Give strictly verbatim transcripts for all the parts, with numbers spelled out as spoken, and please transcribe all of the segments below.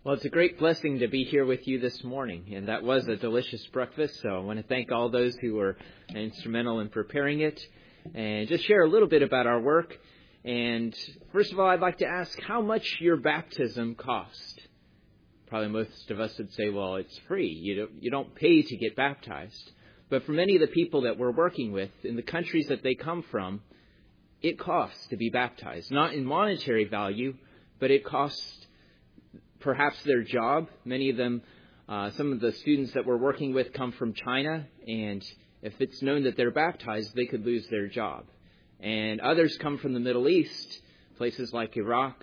Well, it's a great blessing to be here with you this morning, and that was a delicious breakfast, so I want to thank all those who were instrumental in preparing it, and just share a little bit about our work. And first of all, I'd like to ask how much your baptism cost. Probably most of us would say, well, it's free. You don't, you don't pay to get baptized. But for many of the people that we're working with, in the countries that they come from, it costs to be baptized. Not in monetary value, but it costs perhaps their job. Many of them, uh, some of the students that we're working with come from China, and if it's known that they're baptized, they could lose their job. And others come from the Middle East, places like Iraq,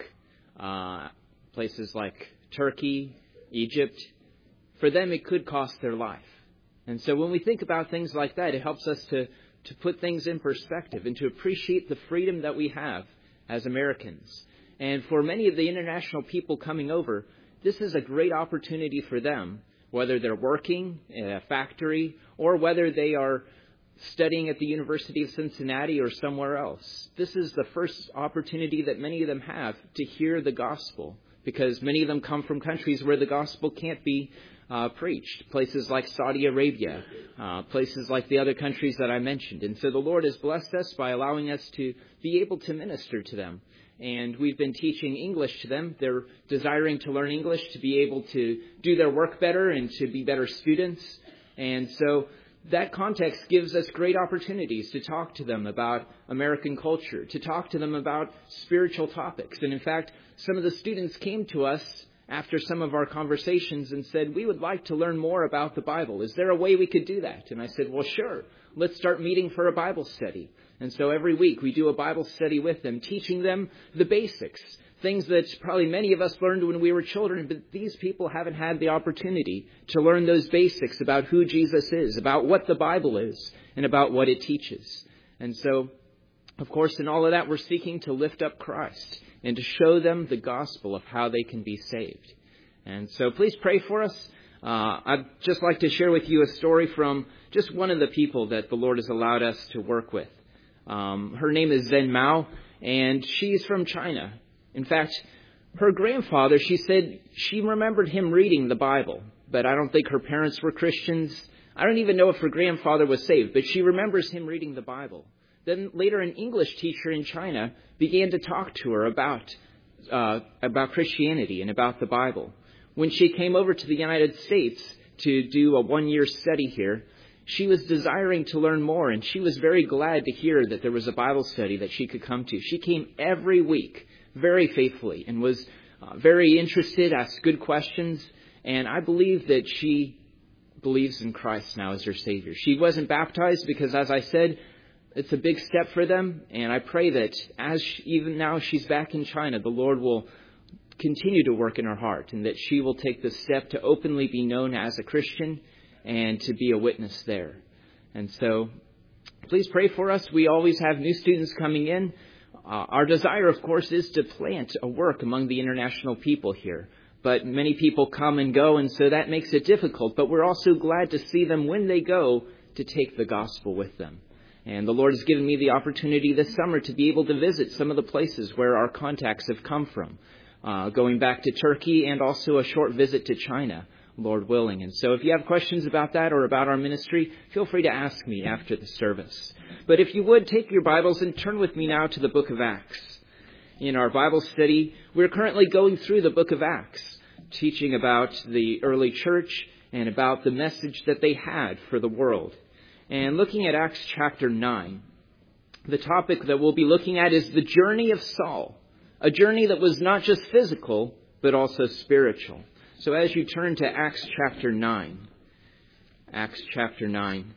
uh, places like Turkey, Egypt. For them, it could cost their life. And so when we think about things like that, it helps us to, to put things in perspective and to appreciate the freedom that we have as Americans. And for many of the international people coming over, this is a great opportunity for them, whether they're working in a factory or whether they are studying at the University of Cincinnati or somewhere else. This is the first opportunity that many of them have to hear the gospel, because many of them come from countries where the gospel can't be uh, preached, places like Saudi Arabia, uh, places like the other countries that I mentioned. And so the Lord has blessed us by allowing us to be able to minister to them. And we've been teaching English to them. They're desiring to learn English to be able to do their work better and to be better students. And so that context gives us great opportunities to talk to them about American culture, to talk to them about spiritual topics. And in fact, some of the students came to us after some of our conversations and said, we would like to learn more about the Bible. Is there a way we could do that? And I said, well, sure. Let's start meeting for a Bible study. And so every week we do a Bible study with them, teaching them the basics, things that probably many of us learned when we were children, but these people haven't had the opportunity to learn those basics about who Jesus is, about what the Bible is, and about what it teaches. And so, of course, in all of that, we're seeking to lift up Christ and to show them the gospel of how they can be saved. And so please pray for us. Uh, I'd just like to share with you a story from just one of the people that the Lord has allowed us to work with. Um, her name is Zen Mao, and she's from China. In fact, her grandfather, she said she remembered him reading the Bible, but I don't think her parents were Christians. I don't even know if her grandfather was saved, but she remembers him reading the Bible. Then later, an English teacher in China began to talk to her about uh, about Christianity and about the Bible. When she came over to the United States to do a one-year study here, she was desiring to learn more, and she was very glad to hear that there was a Bible study that she could come to. She came every week very faithfully and was uh, very interested, asked good questions, and I believe that she believes in Christ now as her Savior. She wasn't baptized because, as I said, it's a big step for them, and I pray that as she, even now she's back in China, the Lord will continue to work in her heart and that she will take the step to openly be known as a Christian and to be a witness there. And so please pray for us. We always have new students coming in. Uh, our desire, of course, is to plant a work among the international people here. But many people come and go, and so that makes it difficult. But we're also glad to see them when they go to take the gospel with them. And the Lord has given me the opportunity this summer to be able to visit some of the places where our contacts have come from, uh, going back to Turkey and also a short visit to China, Lord willing. And so if you have questions about that or about our ministry, feel free to ask me after the service. But if you would, take your Bibles and turn with me now to the book of Acts. In our Bible study, we're currently going through the book of Acts, teaching about the early church and about the message that they had for the world. And looking at Acts chapter nine, the topic that we'll be looking at is the journey of Saul, a journey that was not just physical, but also spiritual. So as you turn to Acts chapter nine, Acts chapter nine,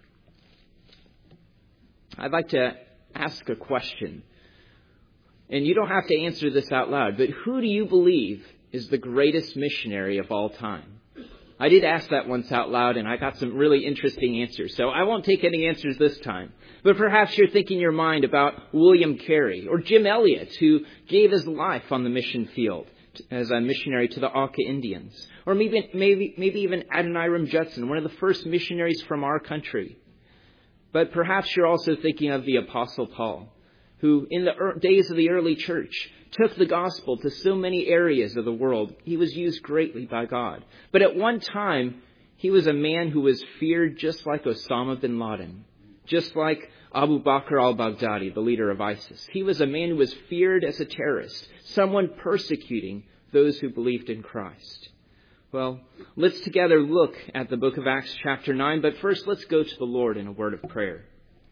I'd like to ask a question. And you don't have to answer this out loud, but who do you believe is the greatest missionary of all time? I did ask that once out loud, and I got some really interesting answers. So I won't take any answers this time. But perhaps you're thinking in your mind about William Carey or Jim Elliot, who gave his life on the mission field as a missionary to the Auca Indians. Or maybe, maybe, maybe even Adoniram Judson, one of the first missionaries from our country. But perhaps you're also thinking of the Apostle Paul, who in the days of the early church took the gospel to so many areas of the world. He was used greatly by God. But at one time, he was a man who was feared just like Osama bin Laden, just like Abu Bakr al-Baghdadi, the leader of ISIS. He was a man who was feared as a terrorist, someone persecuting those who believed in Christ. Well, let's together look at the book of Acts chapter nine, but first let's go to the Lord in a word of prayer.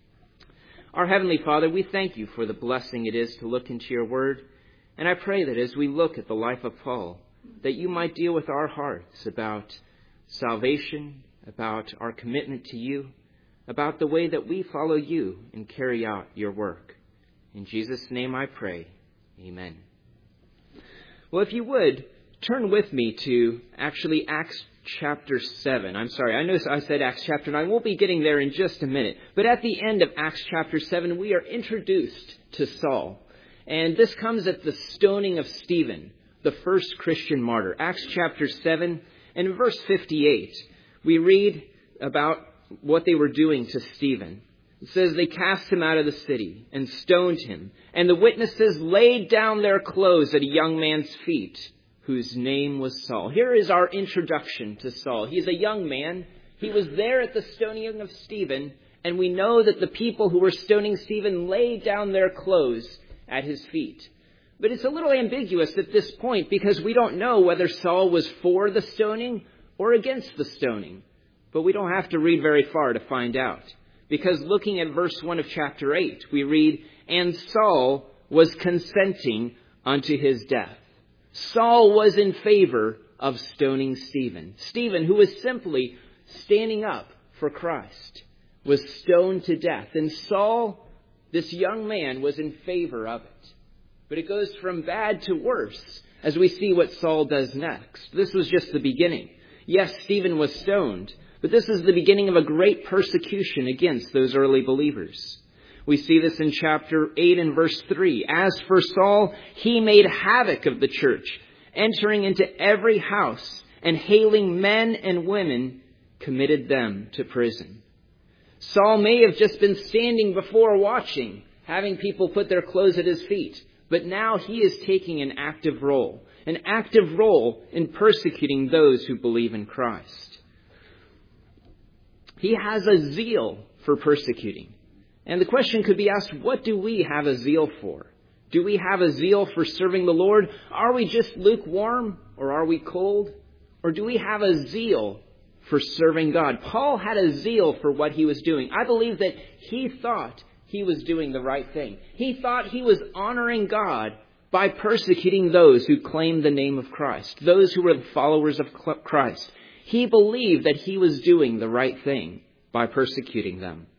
Our Heavenly Father, we thank you for the blessing it is to look into your word, and I pray that as we look at the life of Paul, that you might deal with our hearts about salvation, about our commitment to you, about the way that we follow you and carry out your work. In Jesus' name I pray. Amen. Well, if you would, turn with me to actually Acts chapter seven. I'm sorry, I know I said Acts chapter nine. We'll be getting there in just a minute. But at the end of Acts chapter seven, we are introduced to Saul. And this comes at the stoning of Stephen, the first Christian martyr. Acts chapter seven, and in verse fifty-eight, we read about what they were doing to Stephen. It says they cast him out of the city and stoned him. And the witnesses laid down their clothes at a young man's feet, whose name was Saul. Here is our introduction to Saul. He's a young man. He was there at the stoning of Stephen. And we know that the people who were stoning Stephen laid down their clothes at his feet. But it's a little ambiguous at this point because we don't know whether Saul was for the stoning or against the stoning. But we don't have to read very far to find out. Because looking at verse one of chapter eight, we read, "And Saul was consenting unto his death." Saul was in favor of stoning Stephen. Stephen, who was simply standing up for Christ, was stoned to death. And Saul, this young man, was in favor of it. But it goes from bad to worse as we see what Saul does next. This was just the beginning. Yes, Stephen was stoned, but this is the beginning of a great persecution against those early believers. We see this in chapter eight and verse three. "As for Saul, he made havoc of the church, entering into every house and hailing men and women, committed them to prison." Saul may have just been standing before watching, having people put their clothes at his feet. But now he is taking an active role, an active role in persecuting those who believe in Christ. He has a zeal for persecuting. And the question could be asked, what do we have a zeal for? Do we have a zeal for serving the Lord? Are we just lukewarm, or are we cold? Or do we have a zeal for serving God? Paul had a zeal for what he was doing. I believe that he thought he was doing the right thing. He thought he was honoring God by persecuting those who claimed the name of Christ, those who were the followers of Christ. He believed that he was doing the right thing by persecuting them.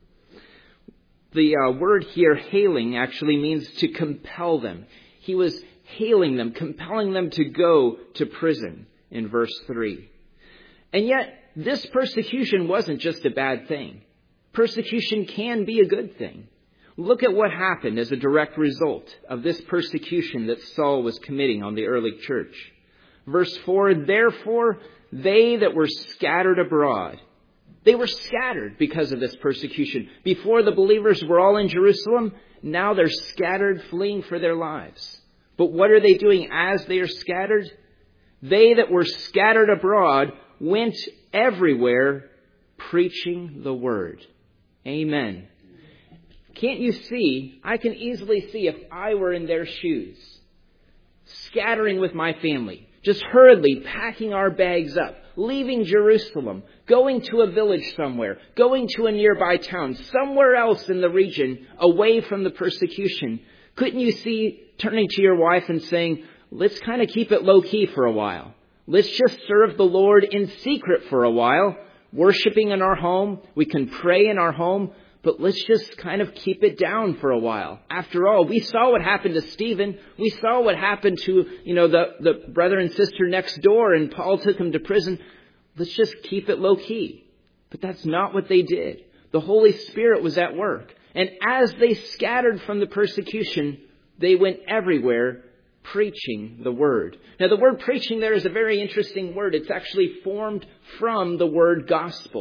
The uh, word here, hailing, actually means to compel them. He was hailing them, compelling them to go to prison in verse three. And yet, this persecution wasn't just a bad thing. Persecution can be a good thing. Look at what happened as a direct result of this persecution that Saul was committing on the early church. Verse four, "Therefore they that were scattered abroad." They were scattered because of this persecution. Before, the believers were all in Jerusalem. Now they're scattered, fleeing for their lives. But what are they doing as they are scattered? "They that were scattered abroad went everywhere preaching the word." Amen. Can't you see? I can easily see if I were in their shoes, scattering with my family, just hurriedly packing our bags up, leaving Jerusalem, going to a village somewhere, going to a nearby town, somewhere else in the region, away from the persecution. Couldn't you see turning to your wife and saying, "Let's kind of keep it low key for a while. Let's just serve the Lord in secret for a while, worshiping in our home. We can pray in our home, but let's just kind of keep it down for a while. After all, we saw what happened to Stephen. We saw what happened to, you know, the, the brother and sister next door, and Paul took him to prison. Let's just keep it low key." But that's not what they did. The Holy Spirit was at work. And as they scattered from the persecution, they went everywhere preaching the word. Now, the word preaching there is a very interesting word. It's actually formed from the word gospel.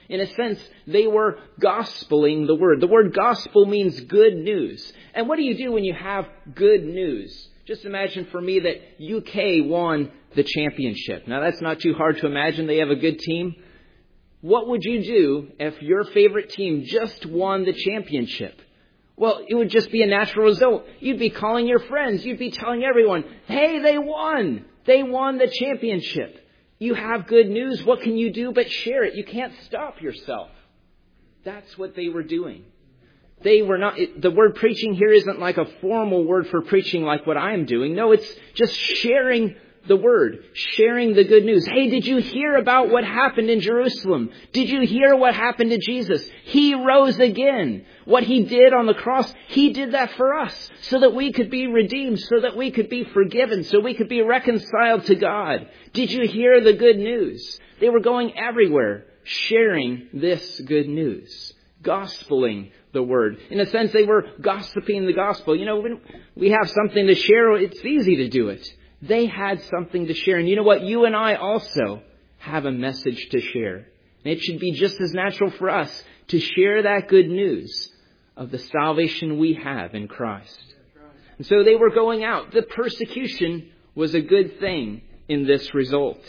In a sense, they were gospeling the word. The word gospel means good news. And what do you do when you have good news? Just imagine for me that U K won the championship. Now, that's not too hard to imagine. They have a good team. What would you do if your favorite team just won the championship? Well, it would just be a natural result. You'd be calling your friends. You'd be telling everyone, hey, they won. They won the championship. You have good news. What can you do but share it? You can't stop yourself. That's what they were doing. They were not, it, the word preaching here isn't like a formal word for preaching like what I am doing. No, it's just sharing the word, sharing the good news. Hey, did you hear about what happened in Jerusalem? Did you hear what happened to Jesus? He rose again. What he did on the cross, he did that for us so that we could be redeemed, so that we could be forgiven, so we could be reconciled to God. Did you hear the good news? They were going everywhere sharing this good news, gospeling the word. In a sense, they were gossiping the gospel. You know, when we have something to share, it's easy to do it. They had something to share. And you know what? You and I also have a message to share. And it should be just as natural for us to share that good news of the salvation we have in Christ. And so they were going out. The persecution was a good thing in this result.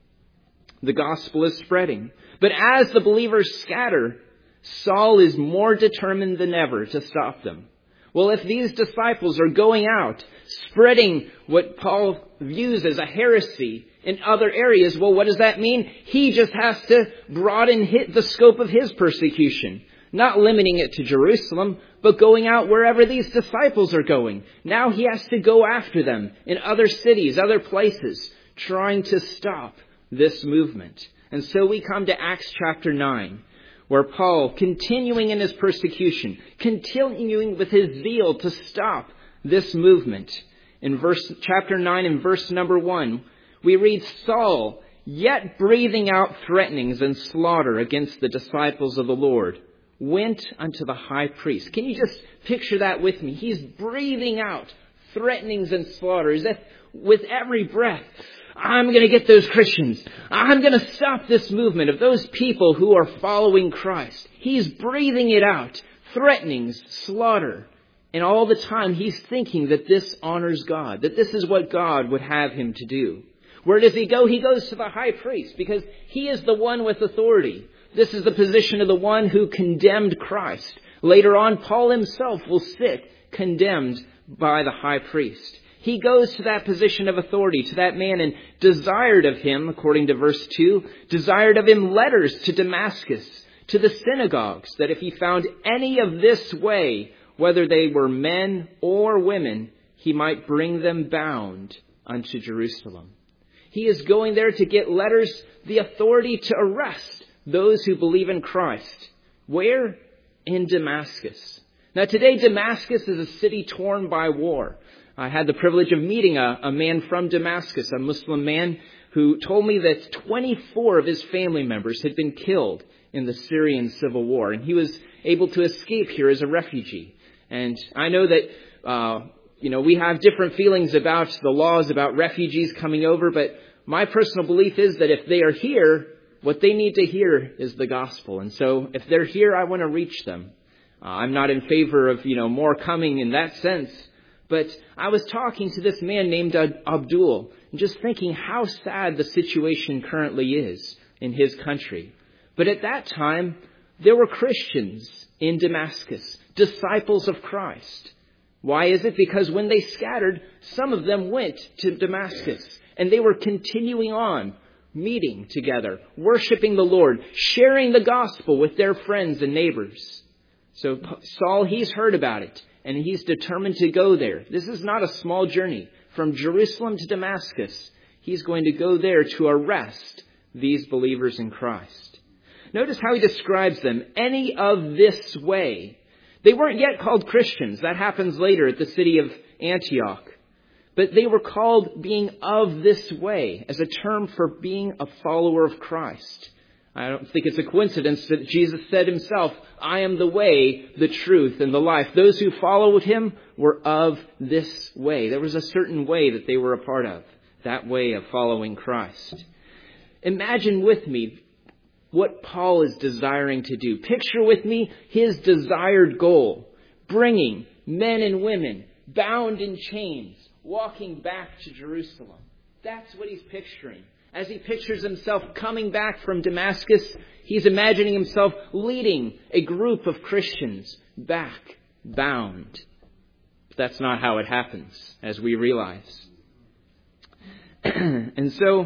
The gospel is spreading. But as the believers scatter, Saul is more determined than ever to stop them. Well, if these disciples are going out, spreading what Paul views as a heresy in other areas, well, what does that mean? He just has to broaden the scope of his persecution, not limiting it to Jerusalem, but going out wherever these disciples are going. Now he has to go after them in other cities, other places, trying to stop this movement. And so we come to Acts chapter nine. Where Paul, continuing in his persecution, continuing with his zeal to stop this movement. In verse chapter nine and verse number one, we read, Saul, yet breathing out threatenings and slaughter against the disciples of the Lord, went unto the high priest. Can you just picture that with me? He's breathing out threatenings and slaughter as if with every breath, I'm going to get those Christians. I'm going to stop this movement of those people who are following Christ. He's breathing it out. Threatenings, slaughter. And all the time he's thinking that this honors God, that this is what God would have him to do. Where does he go? He goes to the high priest because he is the one with authority. This is the position of the one who condemned Christ. Later on, Paul himself will sit condemned by the high priest. He goes to that position of authority, to that man, and desired of him, according to verse two, desired of him letters to Damascus, to the synagogues, that if he found any of this way, whether they were men or women, he might bring them bound unto Jerusalem. He is going there to get letters, the authority to arrest those who believe in Christ. Where? In Damascus. Now today, Damascus is a city torn by war. I had the privilege of meeting a, a man from Damascus, a Muslim man, who told me that twenty-four of his family members had been killed in the Syrian civil war. And he was able to escape here as a refugee. And I know that, uh, you know, we have different feelings about the laws about refugees coming over. But my personal belief is that if they are here, what they need to hear is the gospel. And so if they're here, I want to reach them. Uh, I'm not in favor of, you know, more coming in that sense. But I was talking to this man named Abdul and just thinking how sad the situation currently is in his country. But at that time, there were Christians in Damascus, disciples of Christ. Why is it? Because when they scattered, some of them went to Damascus and they were continuing on, meeting together, worshiping the Lord, sharing the gospel with their friends and neighbors. So Saul, he's heard about it. And he's determined to go there. This is not a small journey. From Jerusalem to Damascus, he's going to go there to arrest these believers in Christ. Notice how he describes them. Any of this way. They weren't yet called Christians. That happens later at the city of Antioch. But they were called being of this way as a term for being a follower of Christ. I don't think it's a coincidence that Jesus said himself, I am the way, the truth, and the life. Those who followed him were of this way. There was a certain way that they were a part of, that way of following Christ. Imagine with me what Paul is desiring to do. Picture with me his desired goal, bringing men and women bound in chains, walking back to Jerusalem. That's what he's picturing. As he pictures himself coming back from Damascus, he's imagining himself leading a group of Christians back bound. But that's not how it happens, as we realize. And so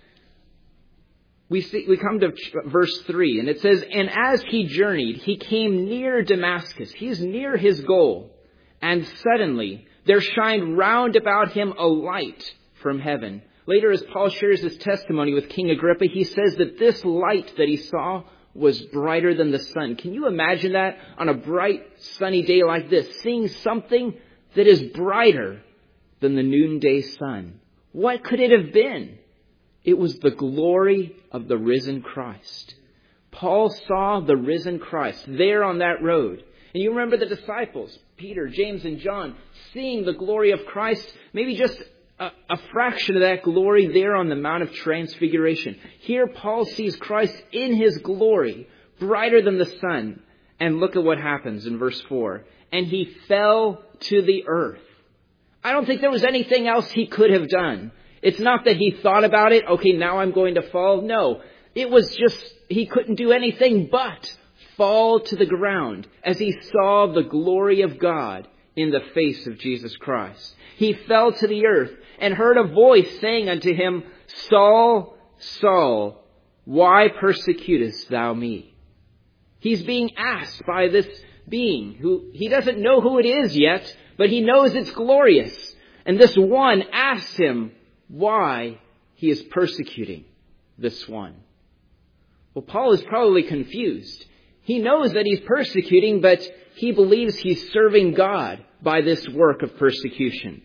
we see, we come to verse three, and it says, "And as he journeyed, he came near Damascus." He's near his goal. "And suddenly there shined round about him a light from heaven." Later, as Paul shares his testimony with King Agrippa, he says that this light that he saw was brighter than the sun. Can you imagine that on a bright, sunny day like this, seeing something that is brighter than the noonday sun? What could it have been? It was the glory of the risen Christ. Paul saw the risen Christ there on that road. And you remember the disciples, Peter, James, and John, seeing the glory of Christ, maybe just a, a fraction of that glory there on the Mount of Transfiguration. Here Paul sees Christ in his glory, brighter than the sun. And look at what happens in verse four. "And he fell to the earth." I don't think there was anything else he could have done. It's not that he thought about it, okay, now I'm going to fall. No, it was just, he couldn't do anything but fall to the ground as he saw the glory of God in the face of Jesus Christ. He fell to the earth and heard a voice saying unto him, "Saul, Saul, why persecutest thou me?" He's being asked by this being who he doesn't know who it is yet, but he knows it's glorious. And this one asks him why he is persecuting this one. Well, Paul is probably confused. He knows that he's persecuting, but he believes he's serving God by this work of persecution.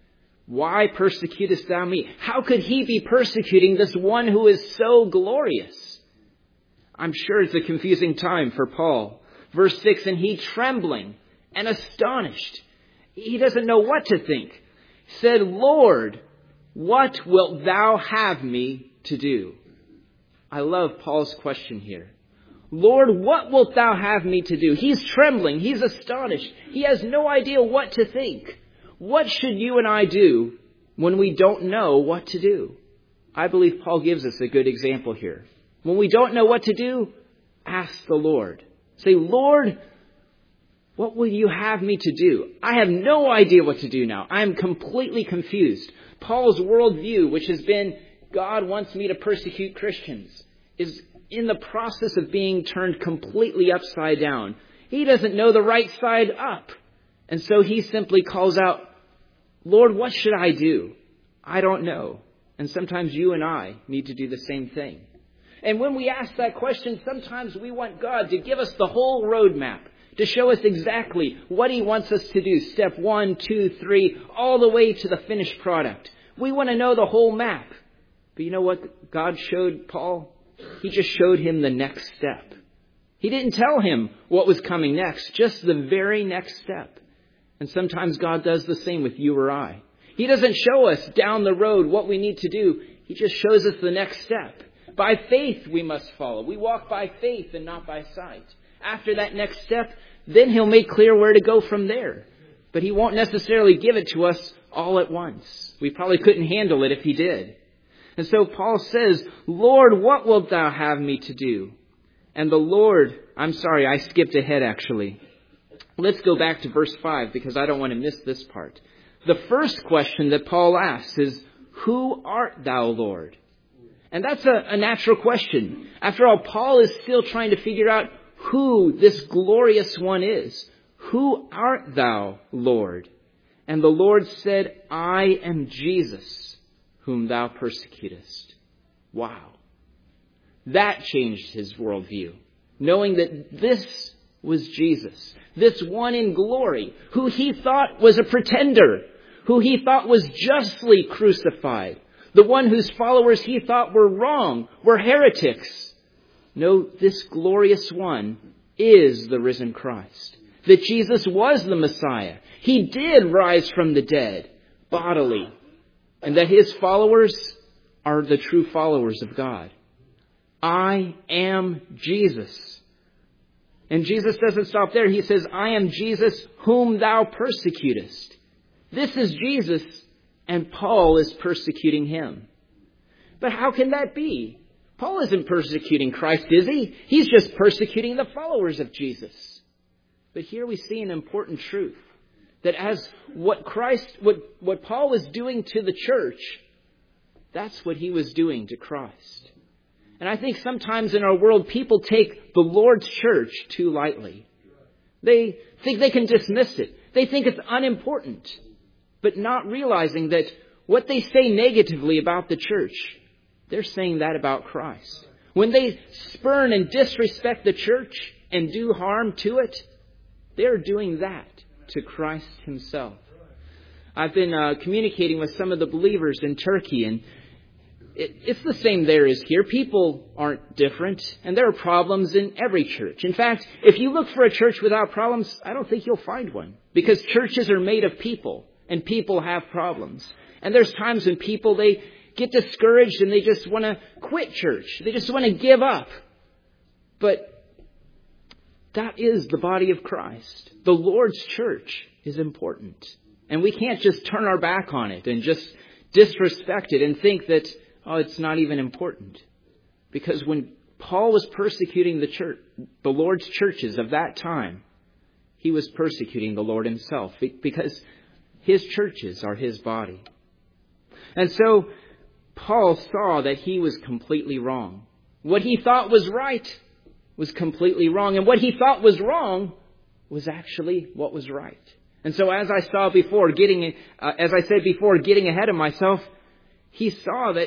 Why persecutest thou me? How could he be persecuting this one who is so glorious? I'm sure it's a confusing time for Paul. Verse six, "And he, trembling and astonished," he doesn't know what to think, "said, Lord, what wilt thou have me to do?" I love Paul's question here. Lord, what wilt thou have me to do? He's trembling. He's astonished. He has no idea what to think. What should you and I do when we don't know what to do? I believe Paul gives us a good example here. When we don't know what to do, ask the Lord. Say, Lord, what will you have me to do? I have no idea what to do now. I am completely confused. Paul's worldview, which has been, God wants me to persecute Christians, is in the process of being turned completely upside down. He doesn't know the right side up. And so he simply calls out, Lord, what should I do? I don't know. And sometimes you and I need to do the same thing. And when we ask that question, sometimes we want God to give us the whole roadmap, to show us exactly what he wants us to do. Step one, two, three, all the way to the finished product. We want to know the whole map. But you know what God showed Paul? He just showed him the next step. He didn't tell him what was coming next, just the very next step. And sometimes God does the same with you or I. He doesn't show us down the road what we need to do. He just shows us the next step. By faith we must follow. We walk by faith and not by sight. After that next step, then he'll make clear where to go from there. But he won't necessarily give it to us all at once. We probably couldn't handle it if he did. And so Paul says, Lord, what wilt thou have me to do? And the Lord, I'm sorry, I skipped ahead actually. Let's go back to verse five because I don't want to miss this part. The first question that Paul asks is, who art thou, Lord? And that's a, a natural question. After all, Paul is still trying to figure out who this glorious one is. Who art thou, Lord? And the Lord said, I am Jesus, whom thou persecutest. Wow. That changed his worldview. Knowing that this was Jesus, this one in glory, who he thought was a pretender, who he thought was justly crucified, the one whose followers he thought were wrong, were heretics. No, this glorious one is the risen Christ. That Jesus was the Messiah. He did rise from the dead, bodily. And that his followers are the true followers of God. I am Jesus. And Jesus doesn't stop there. He says, I am Jesus whom thou persecutest. This is Jesus, and Paul is persecuting him. But how can that be? Paul isn't persecuting Christ, is he? He's just persecuting the followers of Jesus. But here we see an important truth. That as what Christ, what, what Paul was doing to the church, that's what he was doing to Christ. And I think sometimes in our world, people take the Lord's church too lightly. They think they can dismiss it. They think it's unimportant. But not realizing that what they say negatively about the church, they're saying that about Christ. When they spurn and disrespect the church and do harm to it, they're doing that to Christ himself. I've been uh, communicating with some of the believers in Turkey, and it, it's the same there as here. People aren't different, and there are problems in every church. In fact, if you look for a church without problems, I don't think you'll find one, because churches are made of people, and people have problems. And there's times when people, they get discouraged and they just want to quit church. They just want to give up. But that is the body of Christ. The Lord's church is important. And we can't just turn our back on it and just disrespect it and think that, oh, it's not even important. Because when Paul was persecuting the church, the Lord's churches of that time, he was persecuting the Lord himself, because his churches are his body. And so Paul saw that he was completely wrong. What he thought was right was completely wrong. And what he thought was wrong was actually what was right. And so as I saw before, getting, uh, as I said before, getting ahead of myself, he saw that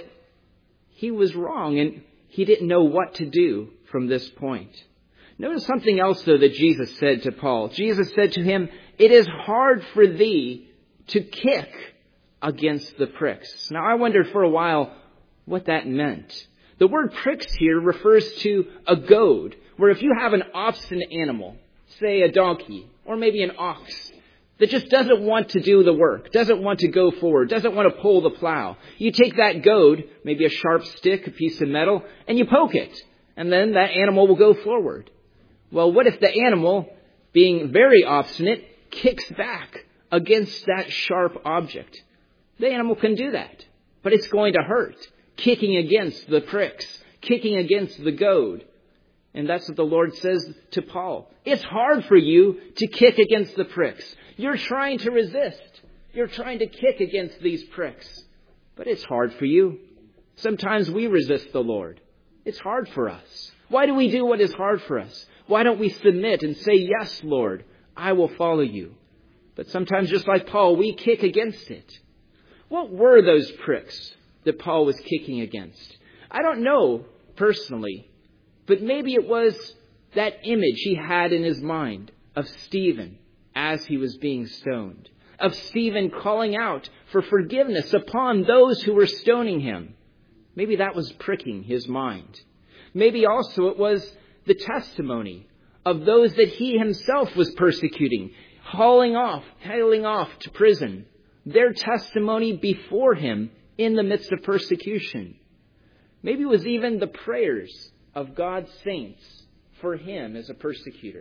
he was wrong and he didn't know what to do from this point. Notice something else, though, that Jesus said to Paul. Jesus said to him, "It is hard for thee to kick against the pricks." Now, I wondered for a while what that meant. The word pricks here refers to a goad, where if you have an obstinate animal, say a donkey, or maybe an ox, that just doesn't want to do the work, doesn't want to go forward, doesn't want to pull the plow. You take that goad, maybe a sharp stick, a piece of metal, and you poke it, and then that animal will go forward. Well, what if the animal, being very obstinate, kicks back against that sharp object? The animal can do that, but it's going to hurt, kicking against the pricks, kicking against the goad. And that's what the Lord says to Paul. It's hard for you to kick against the pricks. You're trying to resist. You're trying to kick against these pricks. But it's hard for you. Sometimes we resist the Lord. It's hard for us. Why do we do what is hard for us? Why don't we submit and say, "Yes, Lord, I will follow you"? But sometimes, just like Paul, we kick against it. What were those pricks that Paul was kicking against? I don't know personally, but maybe it was that image he had in his mind of Stephen as he was being stoned, of Stephen calling out for forgiveness upon those who were stoning him. Maybe that was pricking his mind. Maybe also it was the testimony of those that he himself was persecuting, hauling off, hailing off to prison. Their testimony before him in the midst of persecution. Maybe it was even the prayers of God's saints for him as a persecutor.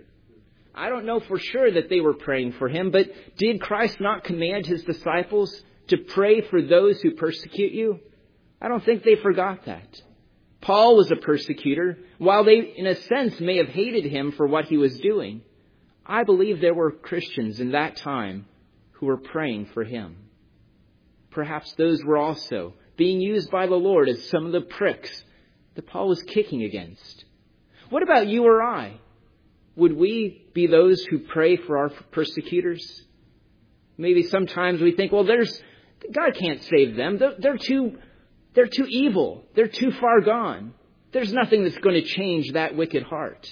I don't know for sure that they were praying for him, but did Christ not command his disciples to pray for those who persecute you? I don't think they forgot that. Paul was a persecutor. While they, in a sense, may have hated him for what he was doing, I believe there were Christians in that time who were praying for him. Perhaps those were also being used by the Lord as some of the pricks that Paul was kicking against. What about you or I? Would we be those who pray for our persecutors? Maybe sometimes we think, well, there's God can't save them. They're, they're too, they're too evil. They're too far gone. There's nothing that's going to change that wicked heart.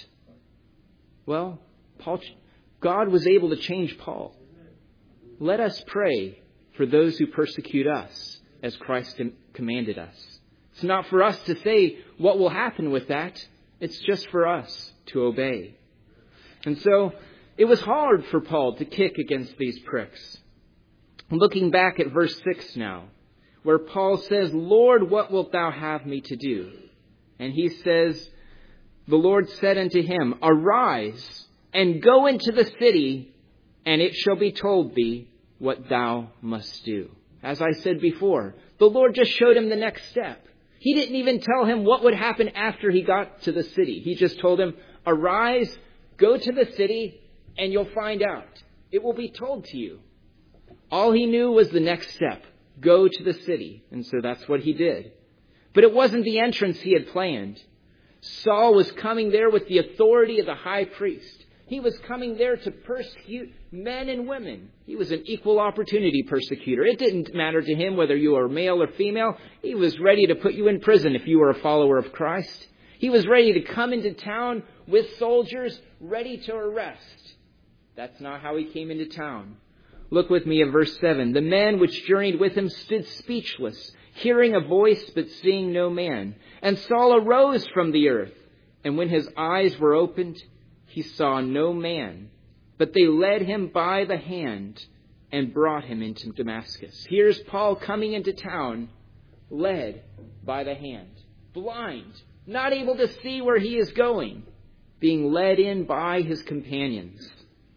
Well, Paul, God was able to change Paul. Let us pray for those who persecute us as Christ commanded us. It's not for us to say what will happen with that. It's just for us to obey. And so it was hard for Paul to kick against these pricks. Looking back at verse six now, where Paul says, "Lord, what wilt thou have me to do?" And he says, the Lord said unto him, Arise and go into the city, and it shall be told thee what thou must do. As I said before, the Lord just showed him the next step. He didn't even tell him what would happen after he got to the city. He just told him, Arise, go to the city, and you'll find out. It will be told to you. All he knew was the next step. Go to the city. And so that's what he did. But it wasn't the entrance he had planned. Saul was coming there with the authority of the high priest. He was coming there to persecute men and women. He was an equal opportunity persecutor. It didn't matter to him whether you were male or female. He was ready to put you in prison if you were a follower of Christ. He was ready to come into town with soldiers ready to arrest. That's not how he came into town. Look with me at verse seven. The men which journeyed with him stood speechless, hearing a voice but seeing no man. And Saul arose from the earth, and when his eyes were opened, he saw no man, but they led him by the hand and brought him into Damascus. Here's Paul coming into town, led by the hand, blind, not able to see where he is going, being led in by his companions.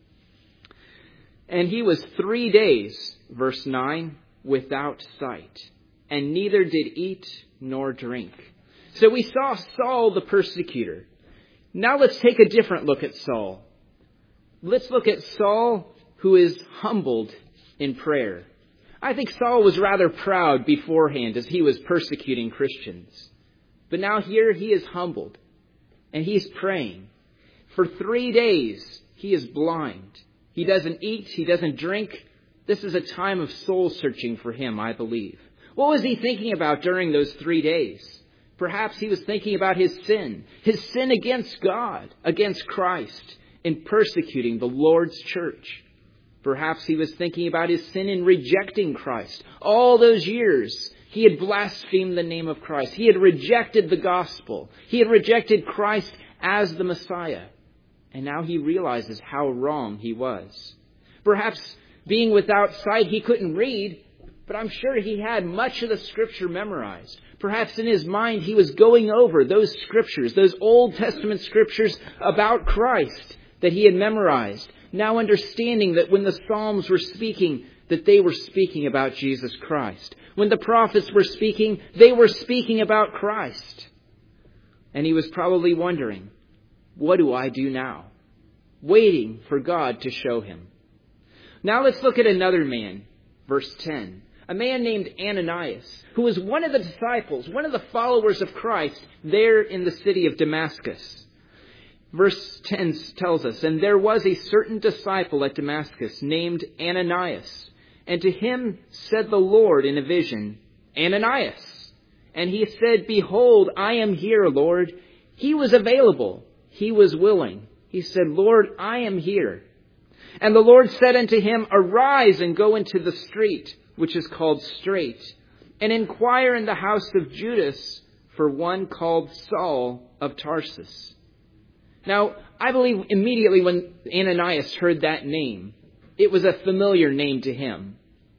And he was three days, verse nine, without sight, and neither did eat nor drink. So we saw Saul the persecutor. Now let's take a different look at Saul. Let's look at Saul who is humbled in prayer. I think Saul was rather proud beforehand as he was persecuting Christians. But now here he is humbled and he's praying. For three days he is blind. He doesn't eat. He doesn't drink. This is a time of soul searching for him, I believe. What was he thinking about during those three days? Perhaps he was thinking about his sin, his sin against God, against Christ, in persecuting the Lord's church. Perhaps he was thinking about his sin in rejecting Christ. All those years, he had blasphemed the name of Christ. He had rejected the gospel. He had rejected Christ as the Messiah. And now he realizes how wrong he was. Perhaps being without sight, he couldn't read, but I'm sure he had much of the Scripture memorized. Perhaps in his mind he was going over those Scriptures, those Old Testament Scriptures about Christ that he had memorized. Now understanding that when the Psalms were speaking, that they were speaking about Jesus Christ. When the prophets were speaking, they were speaking about Christ. And he was probably wondering, what do I do now? Waiting for God to show him. Now let's look at another man, verse ten. A man named Ananias, who was one of the disciples, one of the followers of Christ there in the city of Damascus. Verse ten tells us, And there was a certain disciple at Damascus named Ananias. And to him said the Lord in a vision, Ananias. And he said, Behold, I am here, Lord. He was available. He was willing. He said, Lord, I am here. And the Lord said unto him, Arise and go into the street, which is called Straight, and inquire in the house of Judas for one called Saul of Tarsus. Now, I believe immediately when Ananias heard that name, it was a familiar name to him.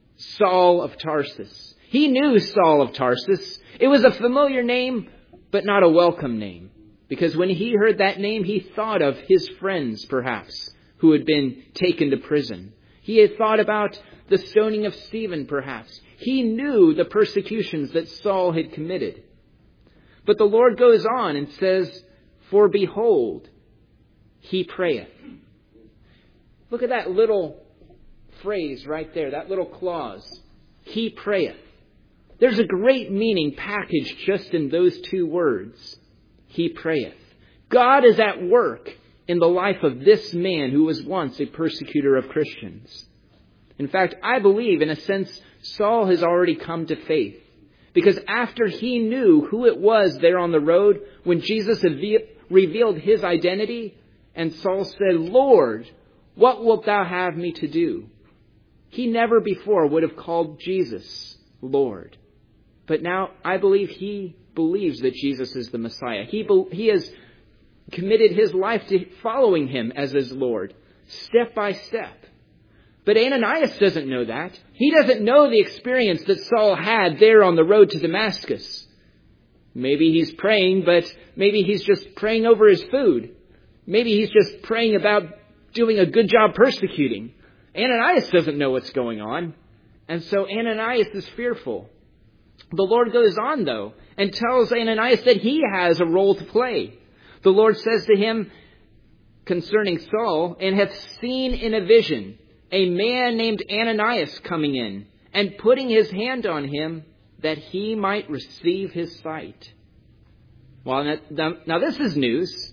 Saul of Tarsus. He knew Saul of Tarsus. It was a familiar name, but not a welcome name. Because when he heard that name, he thought of his friends, perhaps, who had been taken to prison. He had thought about the stoning of Stephen, perhaps. He knew the persecutions that Saul had committed. But the Lord goes on and says, For behold, he prayeth. Look at that little phrase right there, that little clause. He prayeth. There's a great meaning packaged just in those two words. He prayeth. God is at work in the life of this man who was once a persecutor of Christians. In fact, I believe, in a sense, Saul has already come to faith. Because after he knew who it was there on the road, when Jesus revealed his identity, and Saul said, Lord, what wilt thou have me to do? He never before would have called Jesus Lord. But now I believe he believes that Jesus is the Messiah. He, be, he has committed his life to following him as his Lord, step by step. But Ananias doesn't know that. He doesn't know the experience that Saul had there on the road to Damascus. Maybe he's praying, but maybe he's just praying over his food. Maybe he's just praying about doing a good job persecuting. Ananias doesn't know what's going on. And so Ananias is fearful. The Lord goes on, though, and tells Ananias that he has a role to play. The Lord says to him concerning Saul, and hath seen in a vision a man named Ananias coming in, and putting his hand on him, that he might receive his sight. Well, now, now this is news.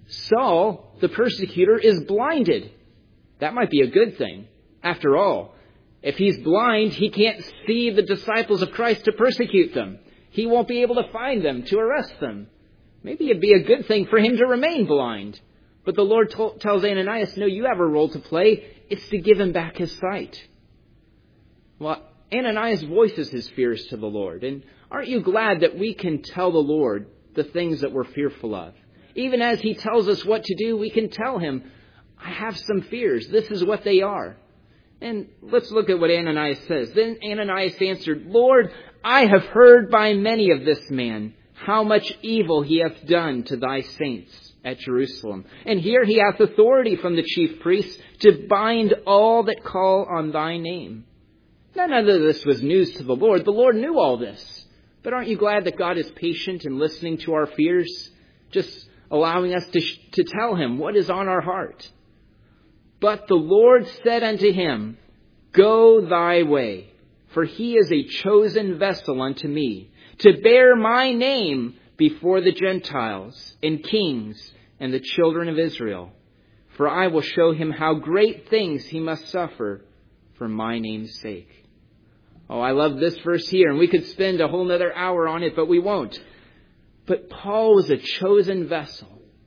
Saul, the persecutor, is blinded. That might be a good thing. After all, if he's blind, he can't see the disciples of Christ to persecute them. He won't be able to find them, to arrest them. Maybe it'd be a good thing for him to remain blind. But the Lord t- tells Ananias, no, you have a role to play. It's to give him back his sight. Well, Ananias voices his fears to the Lord. And aren't you glad that we can tell the Lord the things that we're fearful of? Even as he tells us what to do, we can tell him, I have some fears. This is what they are. And let's look at what Ananias says. Then Ananias answered, Lord, I have heard by many of this man how much evil he hath done to thy saints at Jerusalem. And here he hath authority from the chief priests to bind all that call on thy name. Now, none of this was news to the Lord. The Lord knew all this. But aren't you glad that God is patient in listening to our fears? Just allowing us to, to tell him what is on our heart. But the Lord said unto him, Go thy way, for he is a chosen vessel unto me, to bear my name before the Gentiles and kings and the children of Israel. For I will show him how great things he must suffer for my name's sake. Oh, I love this verse here, and we could spend a whole nother hour on it, but we won't. But Paul was a chosen vessel.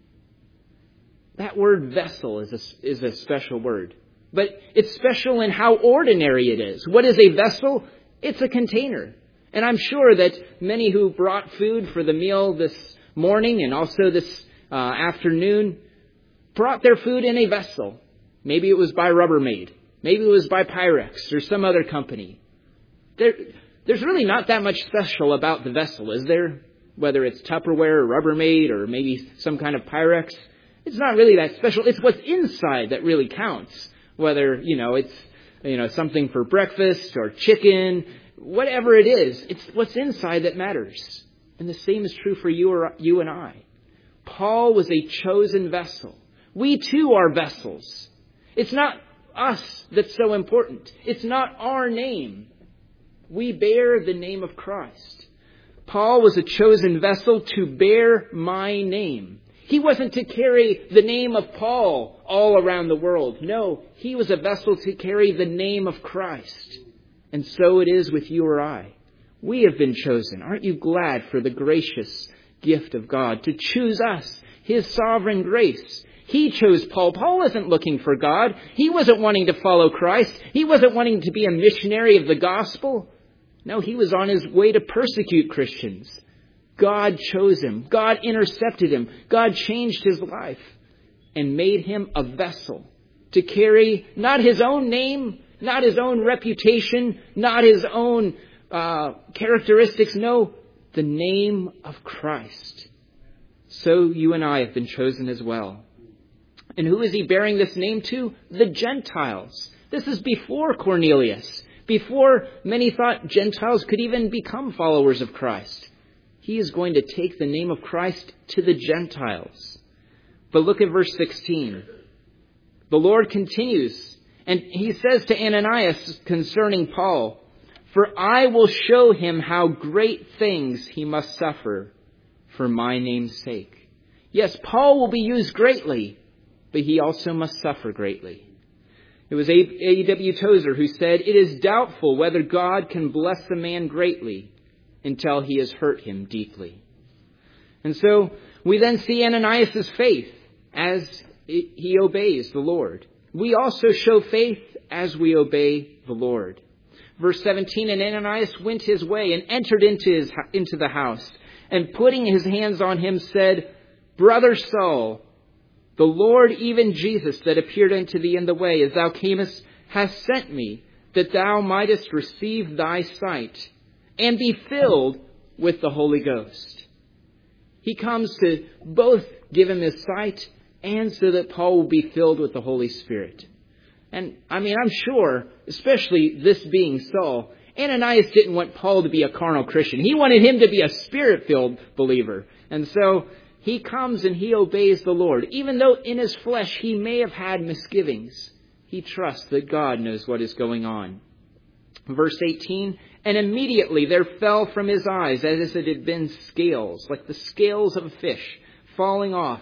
That word vessel is a, is a special word. But it's special in how ordinary it is. What is a vessel? It's a container. And I'm sure that many who brought food for the meal this morning and also this uh, afternoon brought their food in a vessel. Maybe it was by Rubbermaid. Maybe it was by Pyrex or some other company. There, there's really not that much special about the vessel, is there? Whether it's Tupperware or Rubbermaid or maybe some kind of Pyrex. It's not really that special. It's what's inside that really counts. Whether, you know, it's, you know, something for breakfast or chicken, whatever it is, it's what's inside that matters. And the same is true for you or you and I. Paul was a chosen vessel. We too are vessels. It's not us that's so important. It's not our name. We bear the name of Christ. Paul was a chosen vessel to bear my name. He wasn't to carry the name of Paul all around the world. No, he was a vessel to carry the name of Christ. And so it is with you or I. We have been chosen. Aren't you glad for the gracious gift of God to choose us, his sovereign grace? He chose Paul. Paul wasn't looking for God. He wasn't wanting to follow Christ. He wasn't wanting to be a missionary of the gospel. No, he was on his way to persecute Christians. God chose him. God intercepted him. God changed his life and made him a vessel to carry not his own name, not his own reputation, not his own uh, characteristics. No, the name of Christ. So you and I have been chosen as well. And who is he bearing this name to? The Gentiles. This is before Cornelius, before many thought Gentiles could even become followers of Christ. He is going to take the name of Christ to the Gentiles. But look at verse sixteen. The Lord continues, and he says to Ananias concerning Paul, For I will show him how great things he must suffer for my name's sake. Yes, Paul will be used greatly, but he also must suffer greatly. It was A W Tozer who said, It is doubtful whether God can bless a man greatly until he has hurt him deeply. And so we then see Ananias' faith as he obeys the Lord. We also show faith as we obey the Lord. Verse seventeen, And Ananias went his way and entered into, his, into the house, and putting his hands on him said, Brother Saul, the Lord, even Jesus, that appeared unto thee in the way as thou camest, hath sent me, that thou mightest receive thy sight, and be filled with the Holy Ghost. He comes to both give him his sight and so that Paul will be filled with the Holy Spirit. And I mean, I'm sure, especially this being Saul, Ananias didn't want Paul to be a carnal Christian. He wanted him to be a Spirit-filled believer. And so he comes and he obeys the Lord. Even though in his flesh he may have had misgivings, he trusts that God knows what is going on. Verse eighteen, and immediately there fell from his eyes as it had been scales, like the scales of a fish falling off.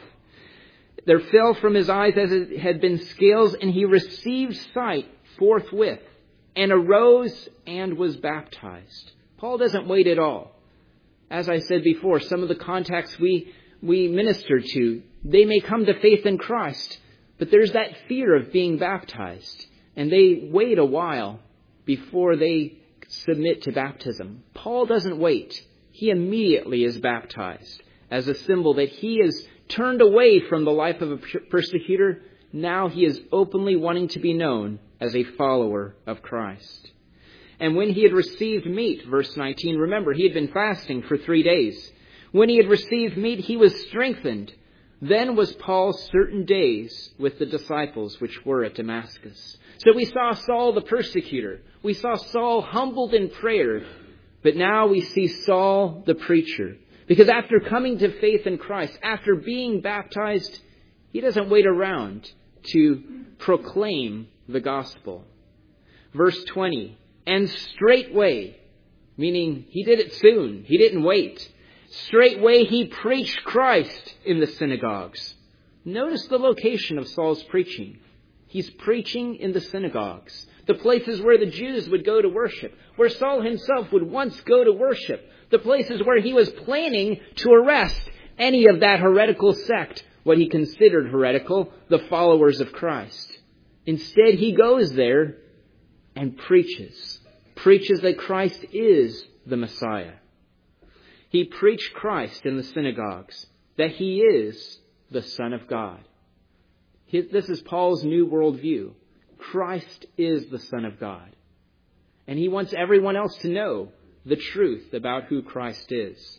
There fell from his eyes as it had been scales, and he received sight forthwith, and arose and was baptized. Paul doesn't wait at all. As I said before, some of the contacts we, we minister to, they may come to faith in Christ, but there's that fear of being baptized, and they wait a while before they submit to baptism. Paul doesn't wait. He immediately is baptized as a symbol that he is turned away from the life of a persecutor. Now he is openly wanting to be known as a follower of Christ. And when he had received meat, verse nineteen, remember, he had been fasting for three days. When he had received meat, he was strengthened. Then was Paul certain days with the disciples which were at Damascus. So we saw Saul the persecutor. We saw Saul humbled in prayer. But now we see Saul the preacher. Because after coming to faith in Christ, after being baptized, he doesn't wait around to proclaim the gospel. Verse twenty, and straightway, meaning he did it soon. He didn't wait. Straightway he preached Christ in the synagogues. Notice the location of Saul's preaching. He's preaching in the synagogues, the places where the Jews would go to worship, where Saul himself would once go to worship, the places where he was planning to arrest any of that heretical sect, what he considered heretical, the followers of Christ. Instead, he goes there and preaches, preaches that Christ is the Messiah. He preached Christ in the synagogues, that he is the Son of God. This is Paul's new worldview. Christ is the Son of God. And he wants everyone else to know the truth about who Christ is.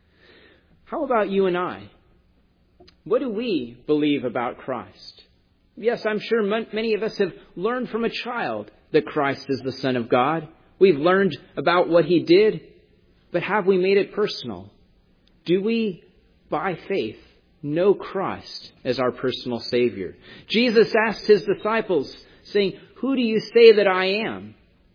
How about you and I? What do we believe about Christ? Yes, I'm sure many of us have learned from a child that Christ is the Son of God. We've learned about what he did, but have we made it personal? Do we, by faith, know Christ as our personal Savior? Jesus asked his disciples, saying, who do you say that I am?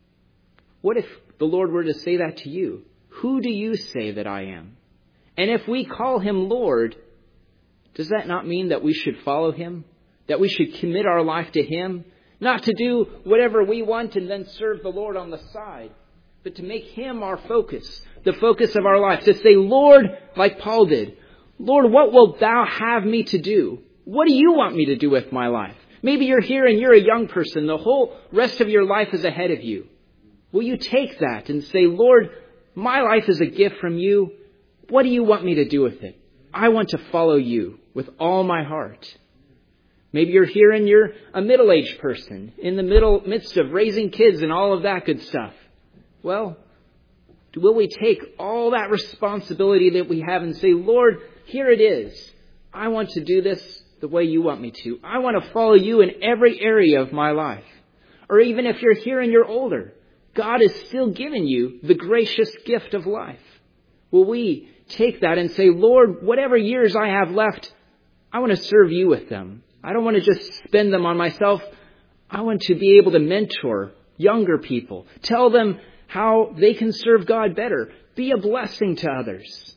What if the Lord were to say that to you? Who do you say that I am? And if we call him Lord, does that not mean that we should follow him? That we should commit our life to him? Not to do whatever we want and then serve the Lord on the side, but to make him our focus, the focus of our life. To say, Lord, like Paul did, Lord, what wilt thou have me to do? What do you want me to do with my life? Maybe you're here and you're a young person. The whole rest of your life is ahead of you. Will you take that and say, Lord, my life is a gift from you. What do you want me to do with it? I want to follow you with all my heart. Maybe you're here and you're a middle-aged person in the middle midst of raising kids and all of that good stuff. Well, will we take all that responsibility that we have and say, Lord, here it is. I want to do this the way you want me to. I want to follow you in every area of my life. Or even if you're here and you're older, God has still given you the gracious gift of life. Will we take that and say, Lord, whatever years I have left, I want to serve you with them. I don't want to just spend them on myself. I want to be able to mentor younger people, tell them how they can serve God better, be a blessing to others.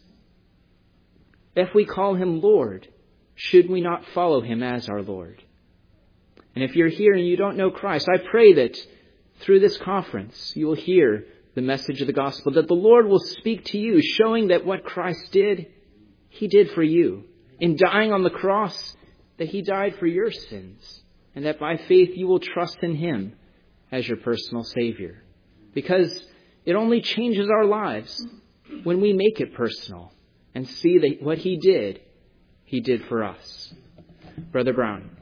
If we call him Lord, should we not follow him as our Lord? And if you're here and you don't know Christ, I pray that through this conference you will hear the message of the gospel, that the Lord will speak to you, showing that what Christ did, he did for you. In dying on the cross, that he died for your sins, and that by faith you will trust in him as your personal Savior. Because it only changes our lives when we make it personal and see that what he did, he did for us. Brother Brown.